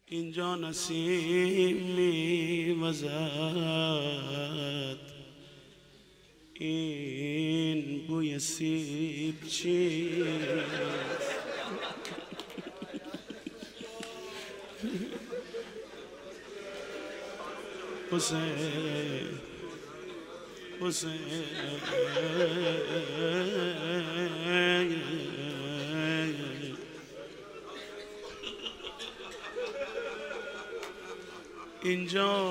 اینجا نسیم میوزد، این بوی سیب چیست؟ حسین حسین اینجا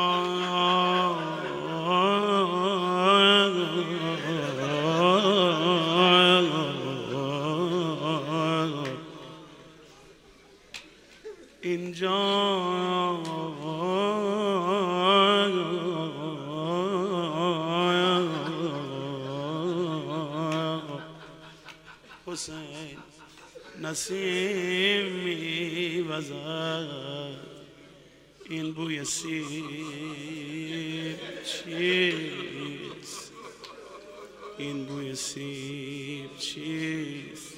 حسین نسیم میوزد، این بوی سیب چیست؟ این بوی سیب چیست؟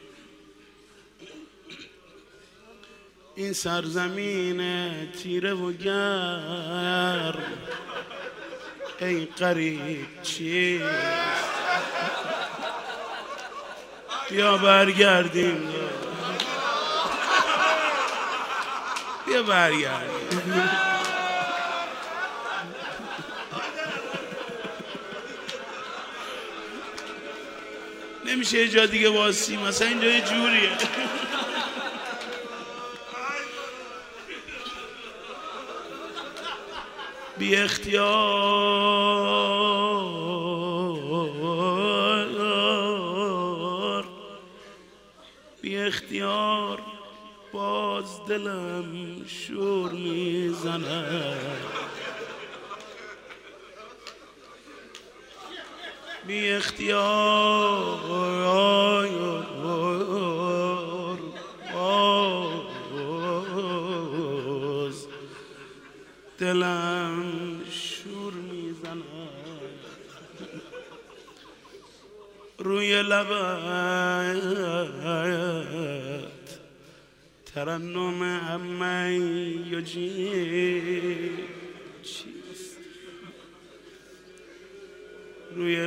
این سرزمین تیره و گرم ای غریب چیست؟ بیا برگردیم، بیا برگردیم. نمیشه یه جا دیگه واسی، مثلا اینجا یه جوریه. بی اختیار بی اختیار باز دلم شور میزند، بی اختیار باز دلم شور میزند، روی لبت ترنم امی و جی چیست؟ روی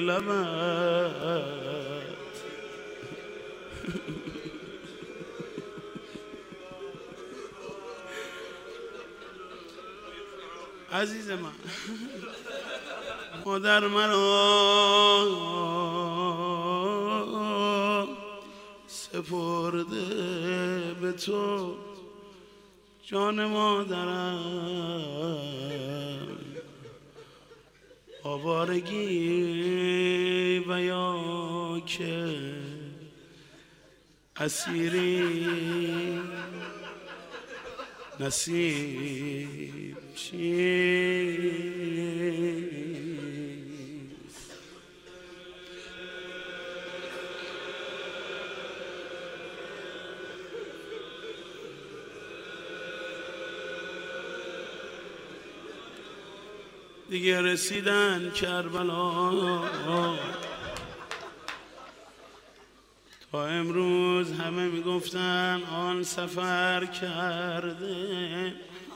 لبت عزیز من، مادر مرا سپرده به تو، جان مادرم آوارگی و یا که اسیری نصیب چیست؟ دیگه رسیدن کربلا، تا امروز همه میگفتن آن سفر کرده.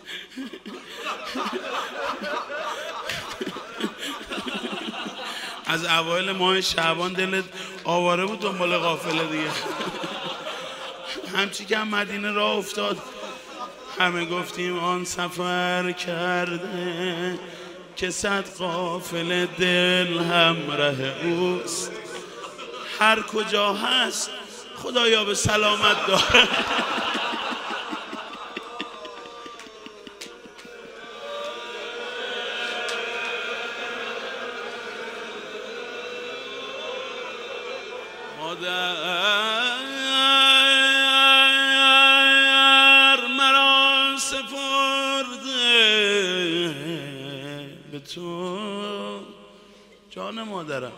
از اوایل ماه شعبان دلت آواره بود دنبال قافله دیگه. همچی که مدینه راه افتاد همه گفتیم آن سفر کرده، که صد قافله دل همراه اوست، هر کجا هست خدایا به سلامت داره. مادر مرا سپرده به تو، جان مادرم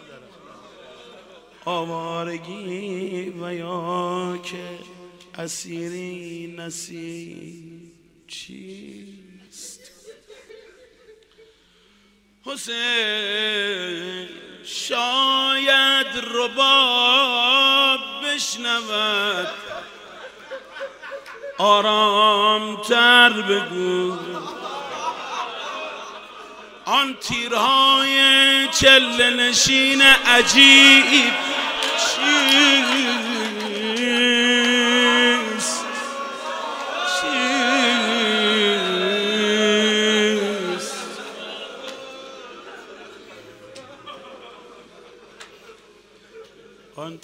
آوارگی و یا که اسیری نصیب چیست؟ حسین شاید رباب بشنود آرام آرامتر بگو آن تیرهای چله نشین عجیب چیست آن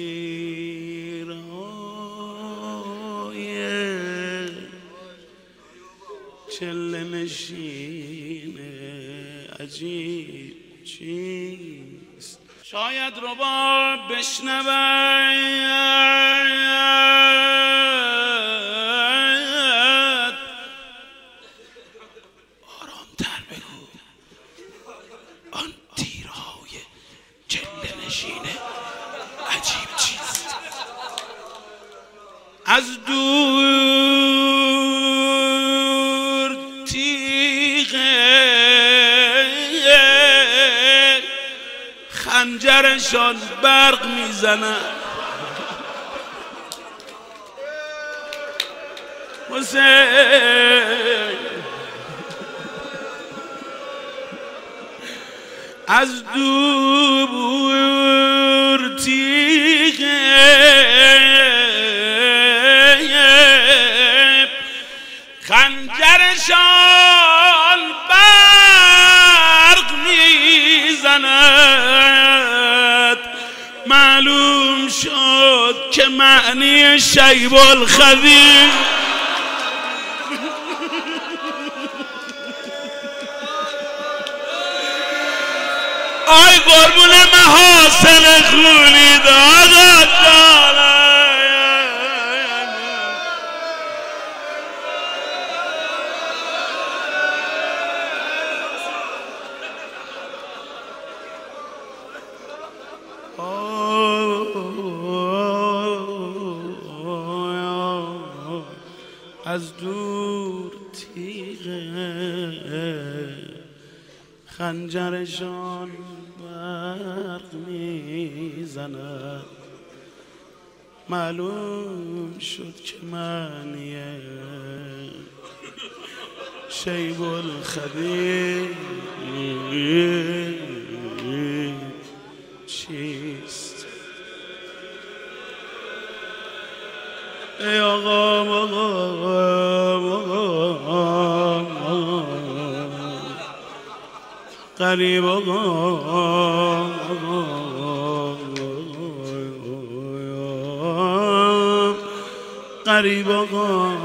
تیرهای چله نشین عجیب چیست شاید رباب بشنود آرامتر بگو آن تیرهای چله نشین عجیب چیست از دور تیغ خنجرشان برق میزند حسین از دور تیغ خنجرشان برق میزند معلوم شد که معنی شیب الخدیر آی قربون محاسن خونی دادت دارم از دور تیغ خنجرشان برق میزند معلوم شد که معنی شیب الخدیر چیست ای آقا قریب قریب